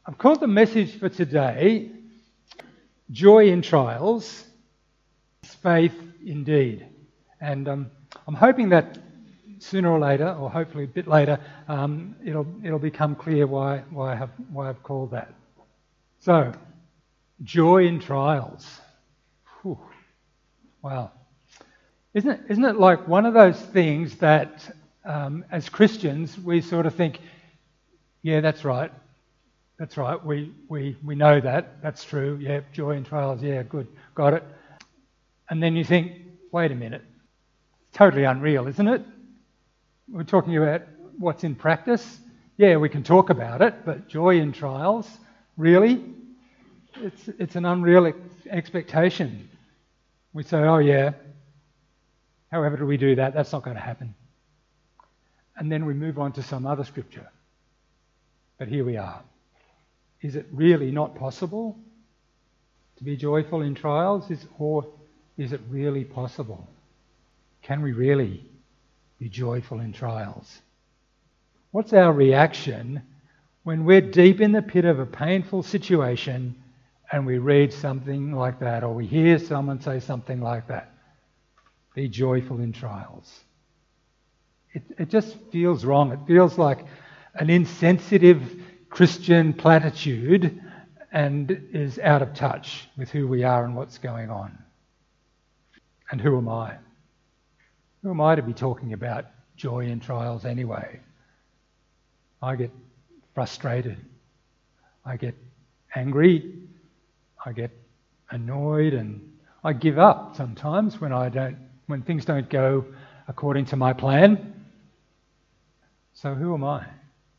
I've called the message for today, Joy in Trials, Faith Indeed. And I'm hoping that sooner or later, or hopefully a bit later, it'll become clear why I've called that. So, joy in trials. Whew. Wow. Isn't it like one of those things that as Christians we sort of think, yeah, that's right. That's right, we know that, that's true, yeah, joy in trials, yeah, good, got it. And then you think, wait a minute, totally unreal, isn't it? We're talking about what's in practice. Yeah, we can talk about it, but joy in trials, really? It's an unreal expectation. We say, oh yeah, however do we do that? That's not going to happen. And then we move on to some other scripture. But here we are. Is it really not possible to be joyful in trials? Or is it really possible? Can we really be joyful in trials? What's our reaction when we're deep in the pit of a painful situation and we read something like that, or we hear someone say something like that? Be joyful in trials. It just feels wrong. It feels like an insensitive Christian platitude and is out of touch with who we are and what's going on. And who am I? Who am I to be talking about joy in trials anyway? I get frustrated. I get angry. I get annoyed, and I give up sometimes when things don't go according to my plan. So who am I?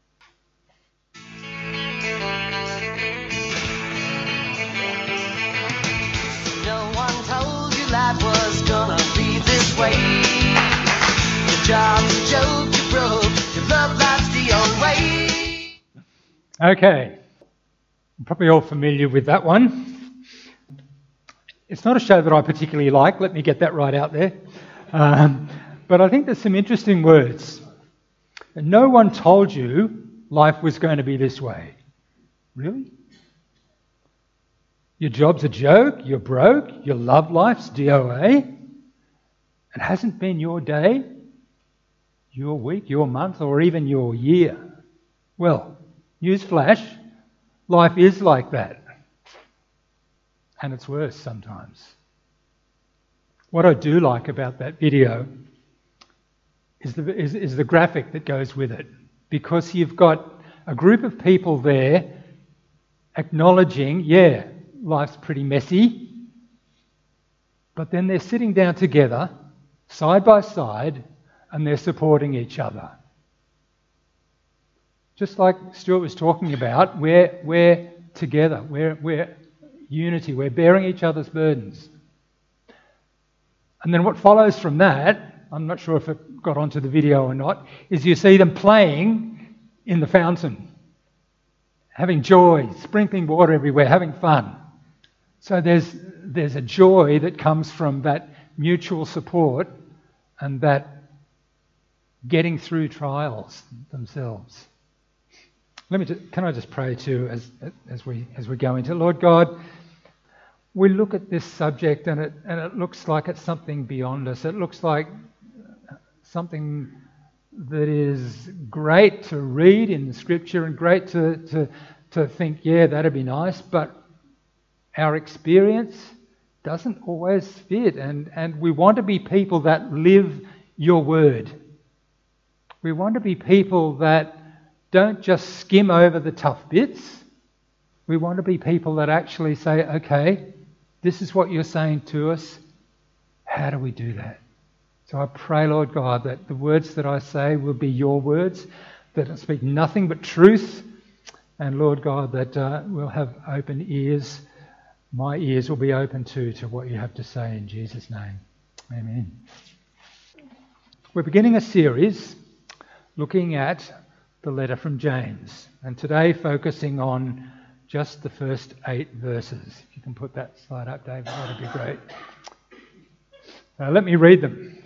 Life was gonna be this way. Your job's a joke, you broke. Your love life's the old way. Okay, I'm probably all familiar with that one. It's not a show that I particularly like, let me get that right out there. But I think there's some interesting words. No one told you life was going to be this way. Really? Your job's a joke, you're broke, your love life's DOA. It hasn't been your day, your week, your month, or even your year. Well, newsflash, life is like that. And it's worse sometimes. What I do like about that video is the graphic that goes with it. Because you've got a group of people there acknowledging, yeah, life's pretty messy, but then they're sitting down together, side by side, and they're supporting each other. Just like Stuart was talking about, we're together, we're unity, we're bearing each other's burdens. And then what follows from that, I'm not sure if it got onto the video or not, is you see them playing in the fountain, having joy, sprinkling water everywhere, having fun. So there's a joy that comes from that mutual support and that getting through trials themselves. Can I just pray too as we go into Lord God? We look at this subject and it looks like it's something beyond us. It looks like something that is great to read in the Scripture and great to think, yeah, that'd be nice, but our experience doesn't always fit, and we want to be people that live your word. We want to be people that don't just skim over the tough bits. We want to be people that actually say, okay, this is what you're saying to us. How do we do that? So I pray, Lord God, that the words that I say will be your words, that I speak nothing but truth, and Lord God, that we'll have open ears. My ears will be open to what you have to say in Jesus' name. Amen. We're beginning a series looking at the letter from James, and today focusing on just the first 8 verses. If you can put that slide up, David, that'd be great. Let me read them.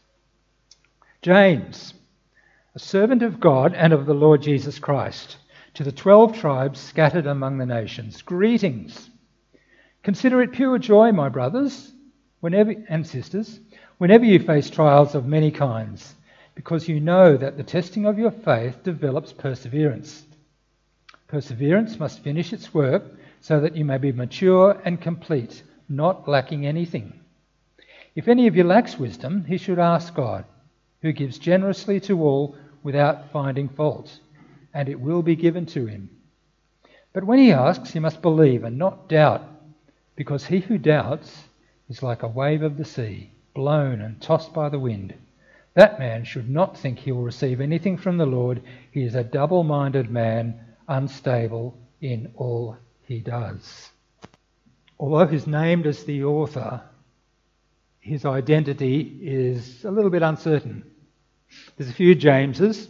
James, a servant of God and of the Lord Jesus Christ, To the 12 tribes scattered among the nations, greetings. Consider it pure joy, my brothers and sisters, whenever you face trials of many kinds, because you know that the testing of your faith develops perseverance. Perseverance must finish its work so that you may be mature and complete, not lacking anything. If any of you lacks wisdom, he should ask God, who gives generously to all without finding fault, and it will be given to him. But when he asks, he must believe and not doubt, because he who doubts is like a wave of the sea, blown and tossed by the wind. That man should not think he will receive anything from the Lord. He is a double-minded man, unstable in all he does. Although he's named as the author, his identity is a little bit uncertain. There's a few Jameses.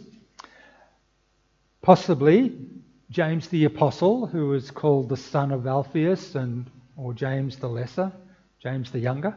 Possibly James the Apostle, who was called the son of Alphaeus, or James the Lesser, James the Younger.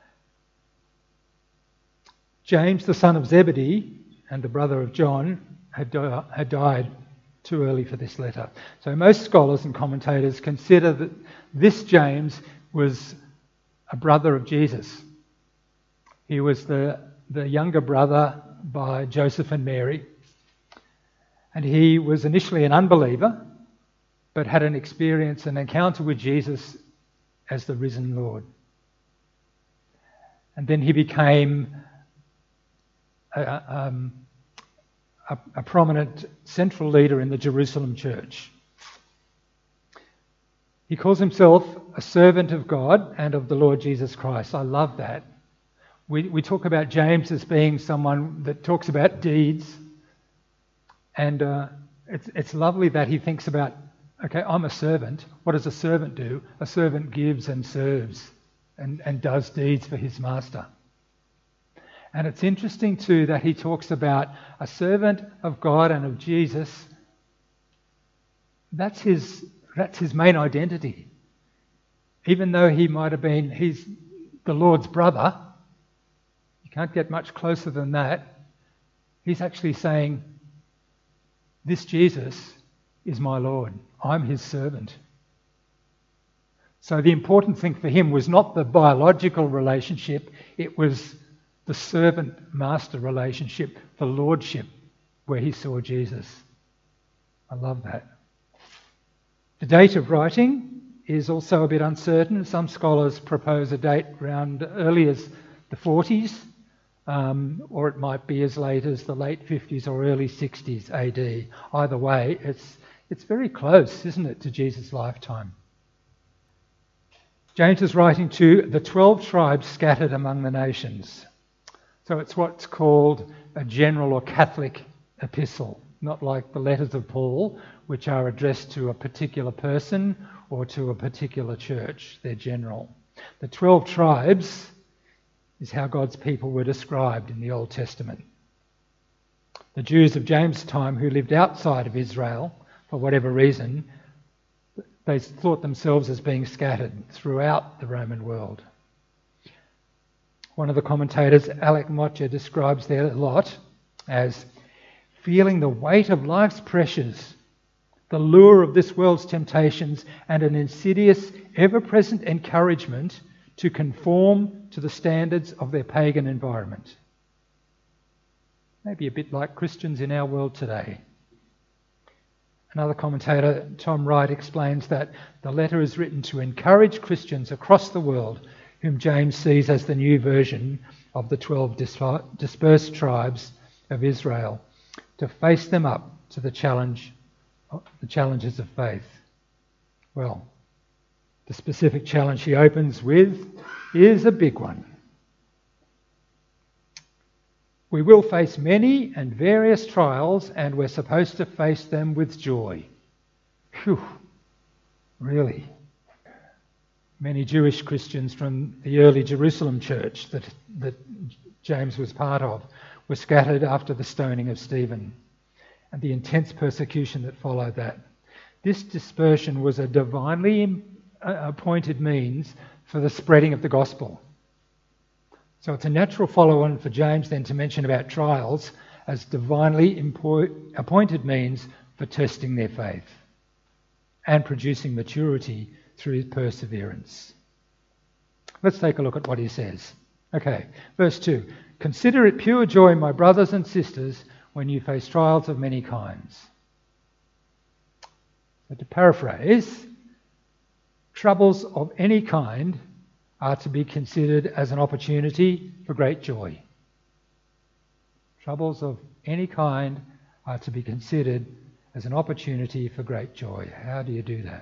James, the son of Zebedee and the brother of John, had died too early for this letter. So most scholars and commentators consider that this James was a brother of Jesus. He was the younger brother by Joseph and Mary. And he was initially an unbeliever, but had an encounter with Jesus as the risen Lord. And then he became a prominent central leader in the Jerusalem church. He calls himself a servant of God and of the Lord Jesus Christ. I love that. We talk about James as being someone that talks about deeds, and it's lovely that he thinks about, okay, I'm a servant. What does a servant do? A servant gives and serves and does deeds for his master. And it's interesting too that he talks about a servant of God and of Jesus. That's his main identity. Even though he's the Lord's brother, you can't get much closer than that. He's actually saying, this Jesus is my Lord. I'm his servant. So the important thing for him was not the biological relationship, it was the servant-master relationship, the lordship, where he saw Jesus. I love that. The date of writing is also a bit uncertain. Some scholars propose a date around early as the 40s, or it might be as late as the late 50s or early 60s AD. Either way, it's very close, isn't it, to Jesus' lifetime. James is writing to the 12 tribes scattered among the nations. So it's what's called a general or Catholic epistle, not like the letters of Paul, which are addressed to a particular person or to a particular church. They're general. The 12 tribes is how God's people were described in the Old Testament. The Jews of James' time who lived outside of Israel, for whatever reason, they thought themselves as being scattered throughout the Roman world. One of the commentators, Alec Motyer, describes their lot as feeling the weight of life's pressures, the lure of this world's temptations, and an insidious, ever-present encouragement to conform to the standards of their pagan environment. Maybe a bit like Christians in our world today. Another commentator, Tom Wright, explains that the letter is written to encourage Christians across the world, whom James sees as the new version of the 12 dispersed tribes of Israel, to face them up to the challenges of faith. Well, the specific challenge he opens with is a big one. We will face many and various trials, and we're supposed to face them with joy. Phew, really? Many Jewish Christians from the early Jerusalem church that James was part of were scattered after the stoning of Stephen and the intense persecution that followed that. This dispersion was a divinely appointed means for the spreading of the gospel. So it's a natural follow-on for James then to mention about trials as divinely appointed means for testing their faith and producing maturity through perseverance. Let's take a look at what he says. Okay, verse 2. Consider it pure joy, my brothers and sisters, when you face trials of many kinds. So to paraphrase, troubles of any kind are to be considered as an opportunity for great joy. Troubles of any kind are to be considered as an opportunity for great joy. How do you do that?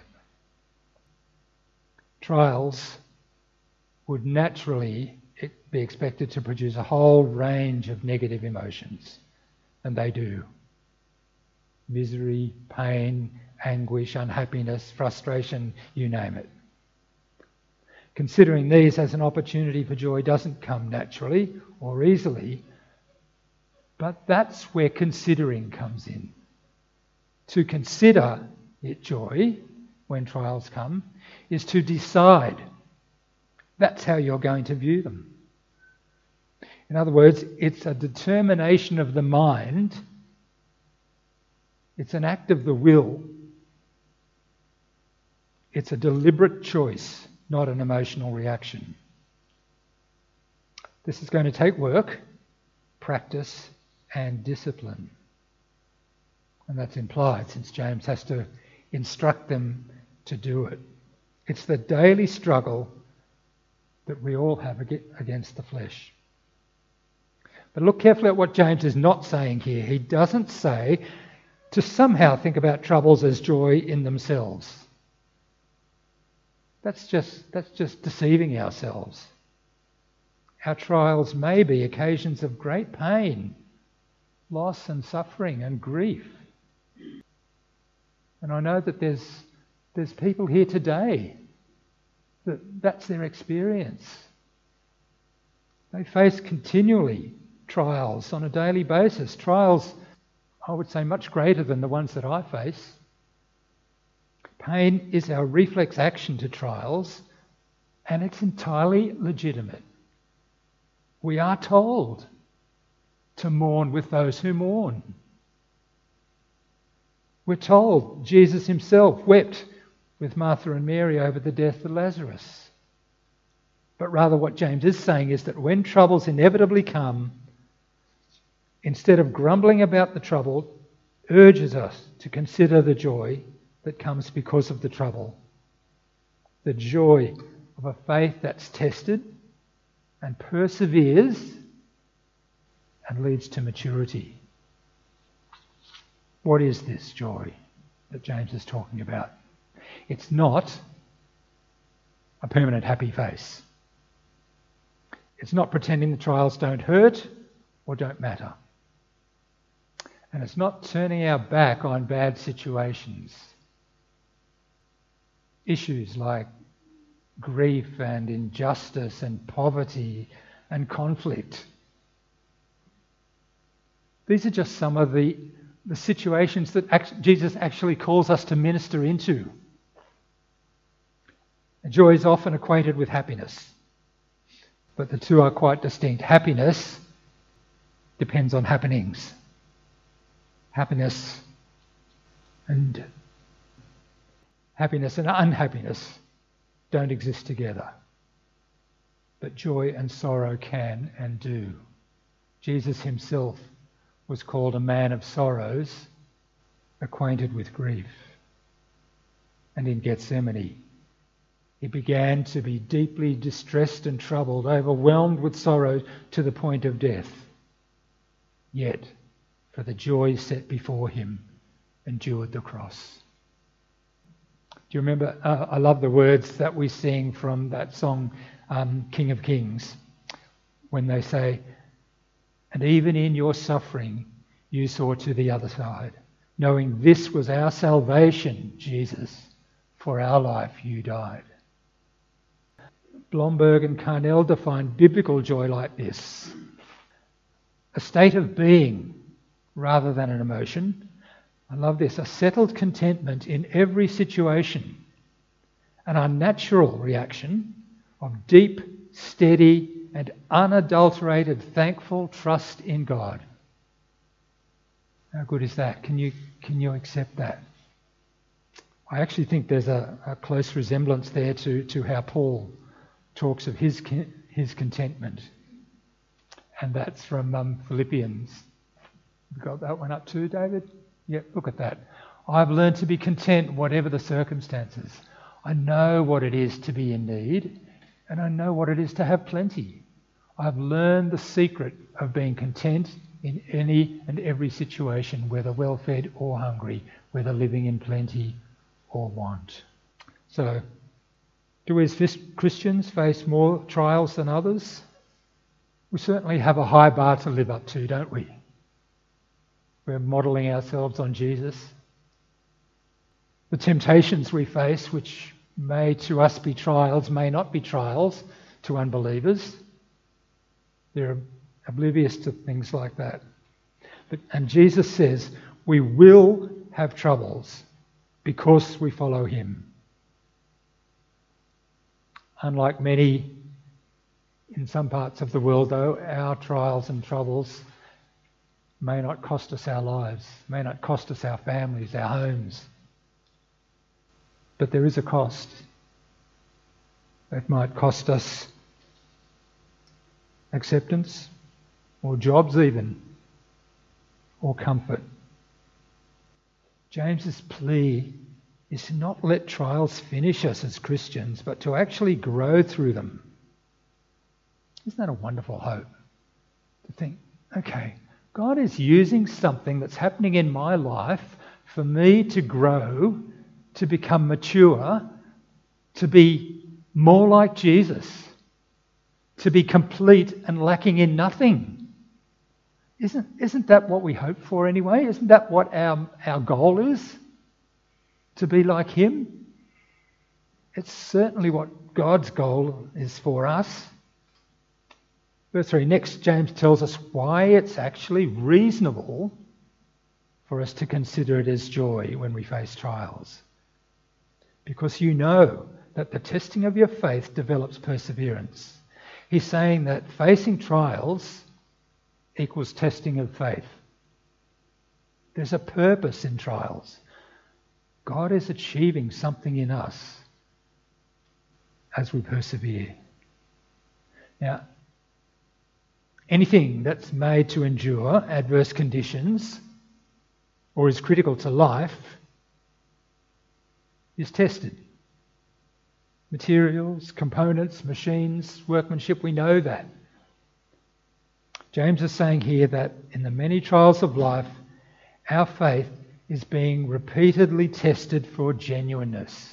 Trials would naturally be expected to produce a whole range of negative emotions, and they do. Misery, pain, anguish, unhappiness, frustration, you name it. Considering these as an opportunity for joy doesn't come naturally or easily, but that's where considering comes in. To consider it joy when trials come is to decide. That's how you're going to view them. In other words, it's a determination of the mind. It's an act of the will. It's a deliberate choice, not an emotional reaction. This is going to take work, practice, and discipline. And that's implied, since James has to instruct them to do it. It's the daily struggle that we all have against the flesh. But look carefully at what James is not saying here. He doesn't say to somehow think about troubles as joy in themselves. That's just deceiving ourselves. Our trials may be occasions of great pain, loss and suffering and grief. And I know that there's people here today that's their experience. They face continually trials on a daily basis. Trials, I would say, much greater than the ones that I face. Pain is our reflex action to trials, and it's entirely legitimate. We are told to mourn with those who mourn. We're told Jesus himself wept with Martha and Mary over the death of Lazarus. But rather what James is saying is that when troubles inevitably come, instead of grumbling about the trouble, urges us to consider the joy that comes because of the trouble. The joy of a faith that's tested and perseveres and leads to maturity. What is this joy that James is talking about? It's not a permanent happy face. It's not pretending the trials don't hurt or don't matter. And it's not turning our back on bad situations. Issues like grief and injustice and poverty and conflict. These are just some of the situations that Jesus actually calls us to minister into. And joy is often equated with happiness, but the two are quite distinct. Happiness depends on happenings. Happiness and unhappiness don't exist together. But joy and sorrow can and do. Jesus himself was called a man of sorrows, acquainted with grief. And in Gethsemane, he began to be deeply distressed and troubled, overwhelmed with sorrow to the point of death. Yet, for the joy set before him, endured the cross. Do you remember, I love the words that we sing from that song, King of Kings, when they say, and even in your suffering, you saw to the other side, knowing this was our salvation, Jesus, for our life you died. Blomberg and Carnell define biblical joy like this: a state of being rather than an emotion. I love this: a settled contentment in every situation, an unnatural reaction of deep, steady, and unadulterated thankful trust in God. How good is that? Can you accept that? I actually think there's a close resemblance there to how Paul talks of his contentment. And that's from Philippians. You got that one up too, David? Yep, look at that. I've learned to be content whatever the circumstances. I know what it is to be in need, and I know what it is to have plenty. I've learned the secret of being content in any and every situation, whether well-fed or hungry, whether living in plenty or want. So, do we as Christians face more trials than others? We certainly have a high bar to live up to, don't we? We're modelling ourselves on Jesus. The temptations we face, which may to us be trials, may not be trials to unbelievers. They're oblivious to things like that. And Jesus says we will have troubles because we follow him. Unlike many in some parts of the world, though, our trials and troubles may not cost us our lives, may not cost us our families, our homes. But there is a cost. It might cost us acceptance, or jobs even, or comfort. James's plea is to not let trials finish us as Christians, but to actually grow through them. Isn't that a wonderful hope? To think, okay, God is using something that's happening in my life for me to grow, to become mature, to be more like Jesus, to be complete and lacking in nothing. Isn't that what we hope for anyway? Isn't that what our goal is? To be like him? It's certainly what God's goal is for us. Verse 3, next James tells us why it's actually reasonable for us to consider it as joy when we face trials. Because you know that the testing of your faith develops perseverance. He's saying that facing trials equals testing of faith. There's a purpose in trials. God is achieving something in us as we persevere. Now, anything that's made to endure adverse conditions or is critical to life is tested. Materials, components, machines, workmanship, we know that. James is saying here that in the many trials of life, our faith is being repeatedly tested for genuineness.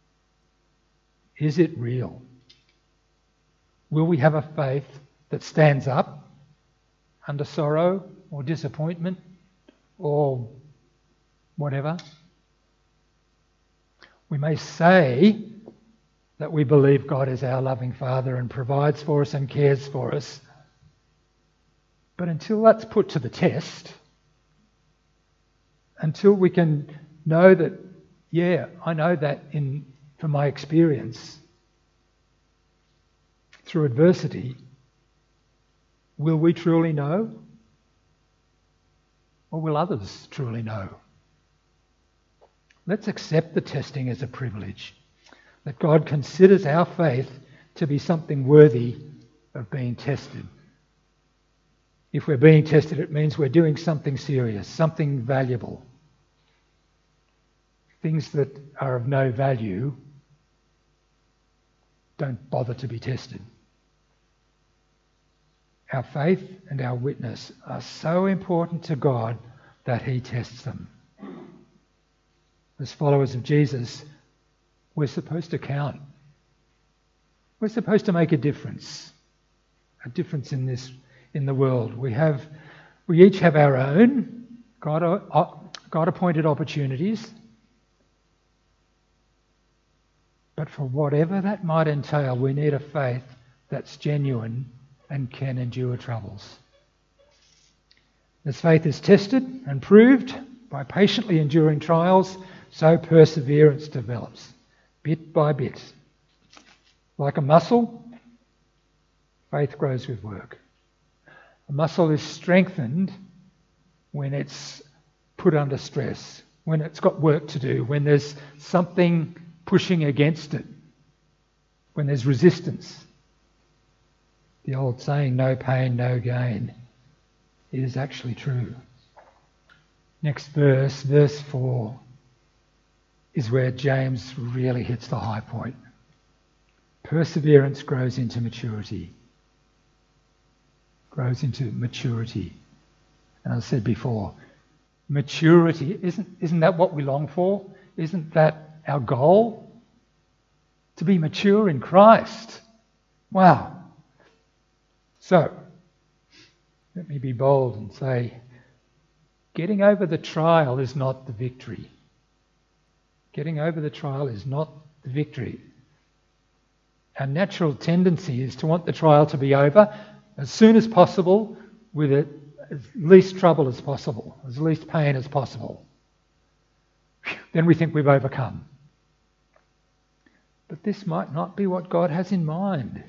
Is it real? Will we have a faith that stands up under sorrow or disappointment or whatever? We may say that we believe God is our loving Father and provides for us and cares for us, but until that's put to the test, until we can know that, yeah, I know that from my experience, through adversity, will we truly know? Or will others truly know? Let's accept the testing as a privilege, that God considers our faith to be something worthy of being tested. If we're being tested, it means we're doing something serious, something valuable. Things that are of no value don't bother to be tested. Our faith and our witness are so important to God that he tests them. As followers of Jesus, we're supposed to count. We're supposed to make a difference in the world. We each have our own God-appointed opportunities. But for whatever that might entail, we need a faith that's genuine and can endure troubles. As faith is tested and proved by patiently enduring trials, so perseverance develops, bit by bit. Like a muscle, faith grows with work. A muscle is strengthened when it's put under stress, when it's got work to do, when there's something pushing against it, when there's resistance. The old saying, no pain, no gain, is actually true. Next verse, verse 4, is where James really hits the high point. Perseverance grows into maturity. Grows into maturity. And as I said before, maturity, isn't that what we long for? Isn't that our goal? To be mature in Christ. Wow. So, let me be bold and say, getting over the trial is not the victory. Getting over the trial is not the victory. Our natural tendency is to want the trial to be over as soon as possible, with it as least trouble as possible, as least pain as possible. Then we think we've overcome. But this might not be what God has in mind.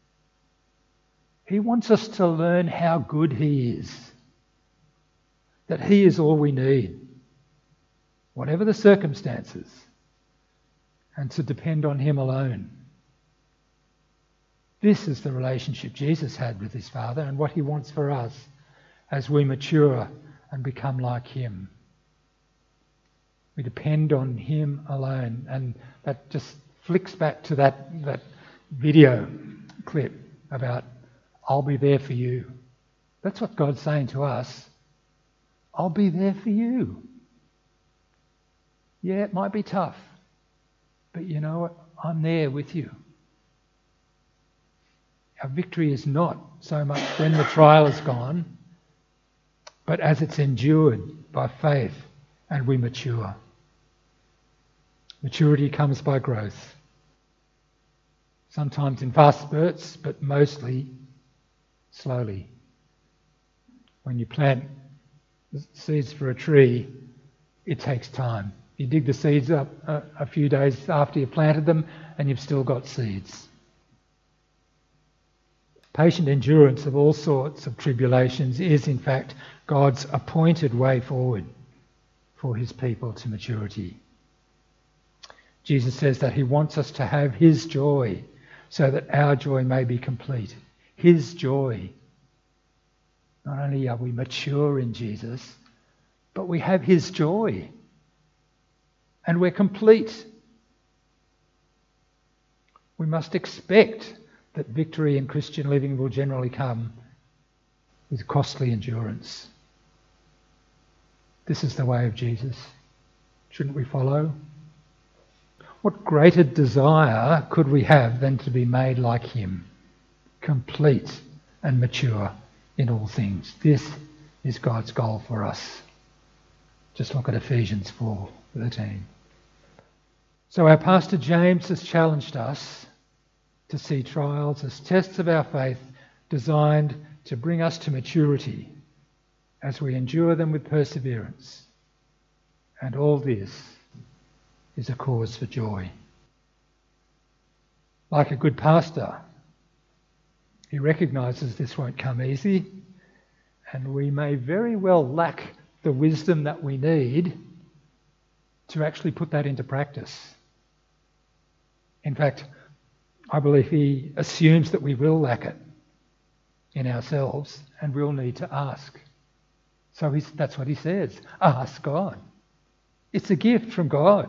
He wants us to learn how good He is. That He is all we need, whatever the circumstances, and to depend on Him alone. This is the relationship Jesus had with His Father and what He wants for us as we mature and become like Him. We depend on Him alone. And that just flicks back to that video clip about, I'll be there for you. That's what God's saying to us. I'll be there for you. Yeah, it might be tough, but you know what? I'm there with you. Our victory is not so much when the trial is gone, but as it's endured by faith and we mature. Maturity comes by growth. Sometimes in fast spurts, but mostly slowly. When you plant seeds for a tree, it takes time. You dig the seeds up a few days after you've planted them and you've still got seeds. Patient endurance of all sorts of tribulations is in fact God's appointed way forward for His people to maturity. Jesus says that He wants us to have His joy so that our joy may be complete. His joy. Not only are we mature in Jesus, but we have His joy. And we're complete. We must expect that victory in Christian living will generally come with costly endurance. This is the way of Jesus. Shouldn't we follow? What greater desire could we have than to be made like Him, complete and mature in all things? This is God's goal for us. Just look at Ephesians 4:13. So our pastor James has challenged us to see trials as tests of our faith designed to bring us to maturity as we endure them with perseverance. And all this is a cause for joy. Like a good pastor, he recognises this won't come easy, and we may very well lack the wisdom that we need to actually put that into practice. In fact, I believe he assumes that we will lack it in ourselves and we'll need to ask. So that's what he says. Ask God. It's a gift from God.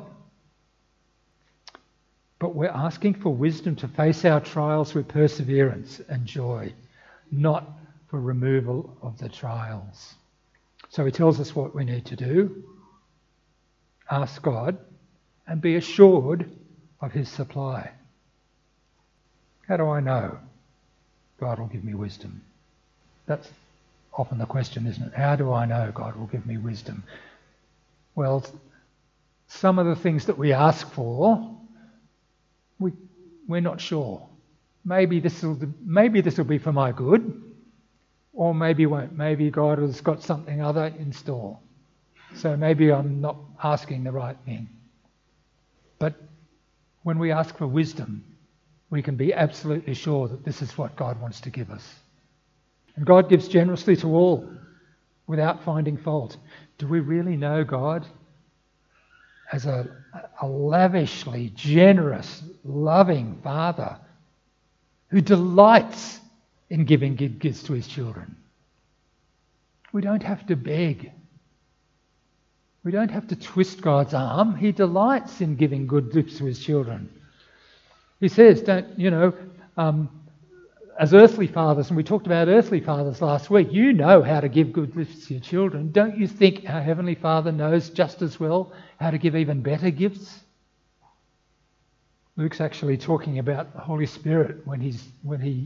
But we're asking for wisdom to face our trials with perseverance and joy, not for removal of the trials. So he tells us what we need to do. Ask God and be assured of His supply. How do I know God will give me wisdom? That's often the question, isn't it? How do I know God will give me wisdom? Well, some of the things that we ask for, we're not sure. Maybe this will be for my good, or maybe won't. Maybe God has got something other in store. So maybe I'm not asking the right thing. But when we ask for wisdom, we can be absolutely sure that this is what God wants to give us. And God gives generously to all without finding fault. Do we really know God as a lavishly generous, loving Father who delights in giving good gifts to his children? We don't have to beg. We don't have to twist God's arm. He delights in giving good gifts to his children. He says, as earthly fathers, and we talked about earthly fathers last week, you know how to give good gifts to your children. Don't you think our Heavenly Father knows just as well how to give even better gifts? Luke's actually talking about the Holy Spirit when he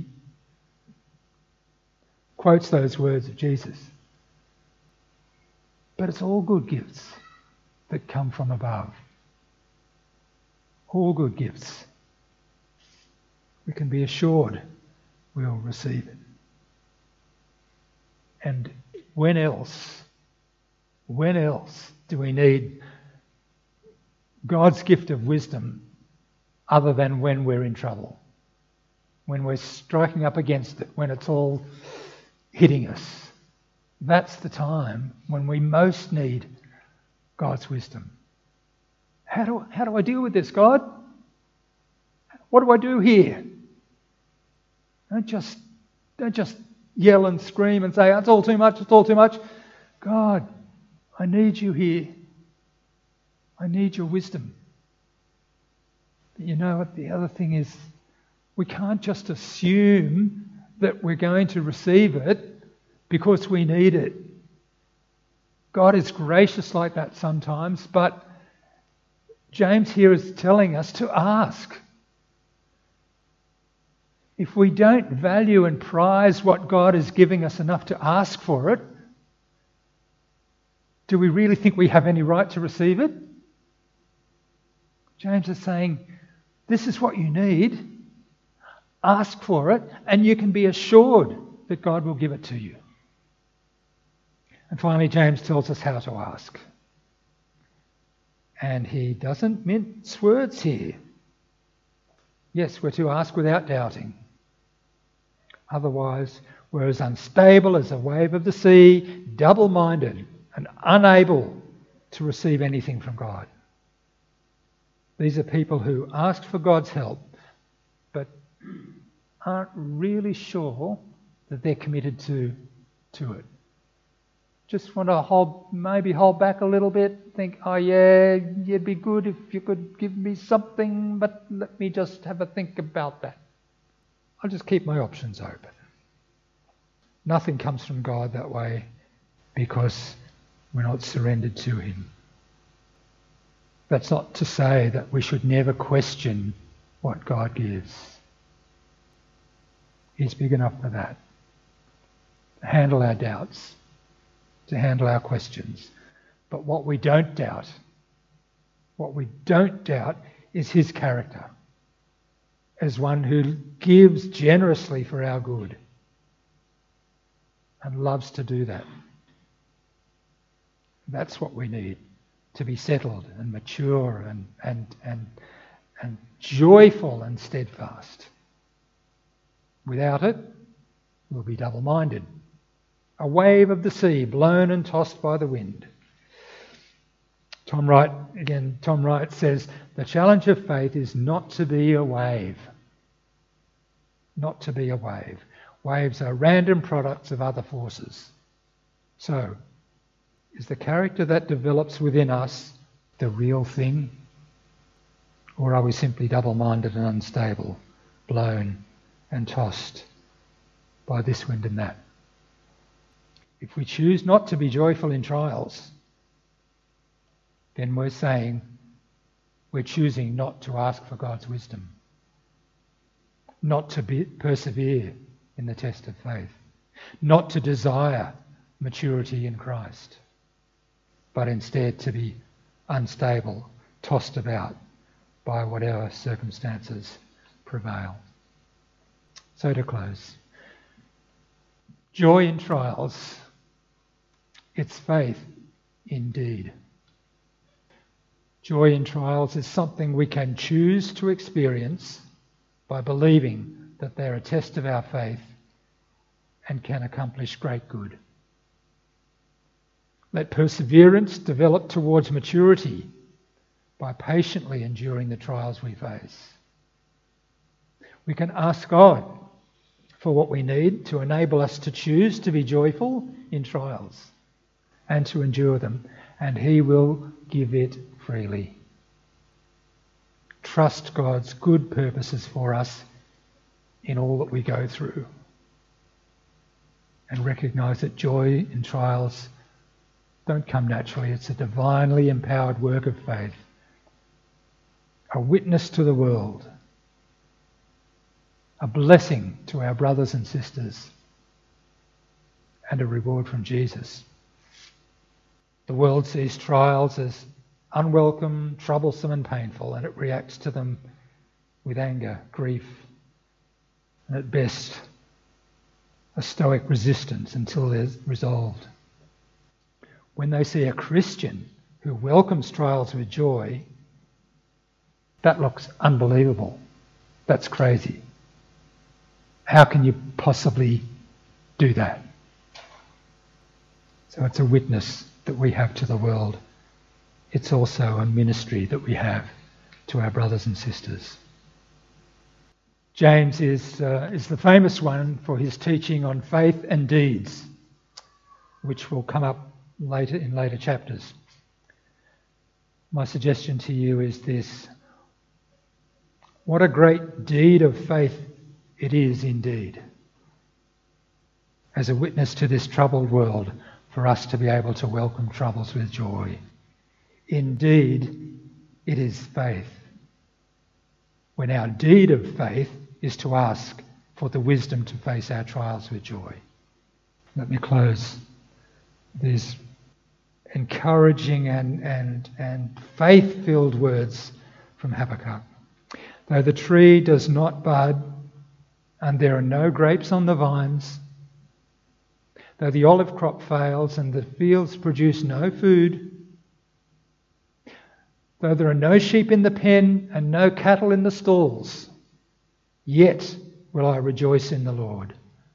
quotes those words of Jesus. But it's all good gifts that come from above. All good gifts. We can be assured we'll receive it. And when else do we need God's gift of wisdom other than when we're in trouble? When we're striking up against it, when it's all hitting us. That's the time when we most need God's wisdom. How do I deal with this, God? What do I do here? Don't just yell and scream and say, it's all too much, it's all too much. God, I need you here. I need your wisdom. But you know what? The other thing is, we can't just assume that we're going to receive it because we need it. God is gracious like that sometimes, but James here is telling us to ask. If we don't value and prize what God is giving us enough to ask for it, do we really think we have any right to receive it? James is saying, this is what you need. Ask for it, and you can be assured that God will give it to you. And finally, James tells us how to ask. And he doesn't mince words here. Yes, we're to ask without doubting. Otherwise, we're as unstable as a wave of the sea, double-minded and unable to receive anything from God. These are people who ask for God's help, but aren't really sure that they're committed to it. Just want to hold back a little bit, think, oh yeah, it'd be good if you could give me something, but let me just have a think about that. I'll just keep my options open. Nothing comes from God that way because we're not surrendered to him. That's not to say that we should never question what God gives. He's big enough for that. To handle our doubts, to handle our questions. But what we don't doubt is his character as one who gives generously for our good and loves to do that. That's what we need to be settled and mature and joyful and steadfast. Without it, we'll be double-minded. A wave of the sea, blown and tossed by the wind. Tom Wright says, the challenge of faith is not to be a wave. Not to be a wave. Waves are random products of other forces. So, is the character that develops within us the real thing? Or are we simply double-minded and unstable, blown and tossed by this wind and that? If we choose not to be joyful in trials, then we're saying we're choosing not to ask for God's wisdom, not to persevere in the test of faith, not to desire maturity in Christ, but instead to be unstable, tossed about by whatever circumstances prevail. So to close, joy in trials, it's faith indeed. Joy in trials is something we can choose to experience by believing that they're a test of our faith and can accomplish great good. Let perseverance develop towards maturity by patiently enduring the trials we face. We can ask God for what we need to enable us to choose to be joyful in trials and to endure them, and He will give it freely. Trust God's good purposes for us in all that we go through, and recognise that joy in trials don't come naturally. It's a divinely empowered work of faith, a witness to the world, a blessing to our brothers and sisters, and a reward from Jesus. The world sees trials as unwelcome, troublesome and painful, and it reacts to them with anger, grief, and at best a stoic resistance until they're resolved. When they see a Christian who welcomes trials with joy, that looks unbelievable. That's crazy. How can you possibly do that? So it's a witness that we have to the world. It's also a ministry that we have to our brothers and sisters. James is the famous one for his teaching on faith and deeds, which will come up later in later chapters. My suggestion to you is this: what a great deed of faith it is indeed, as a witness to this troubled world, for us to be able to welcome troubles with joy. Indeed, it is faith, when our deed of faith is to ask for the wisdom to face our trials with joy. Let me close these encouraging and faith-filled words from Habakkuk. Though the tree does not bud, and there are no grapes on the vines, though the olive crop fails and the fields produce no food, though there are no sheep in the pen and no cattle in the stalls, yet will I rejoice in the Lord.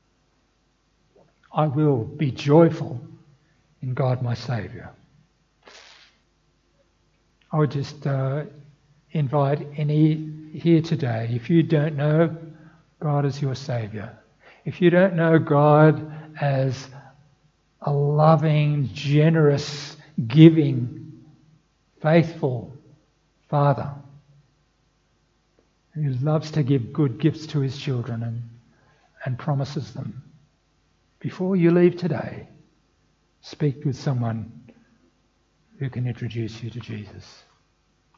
I will be joyful in God my Saviour. I would just invite any here today, if you don't know God as your Saviour, if you don't know God as a loving, generous, giving, faithful Father who loves to give good gifts to his children and promises them, before you leave today, speak with someone who can introduce you to Jesus.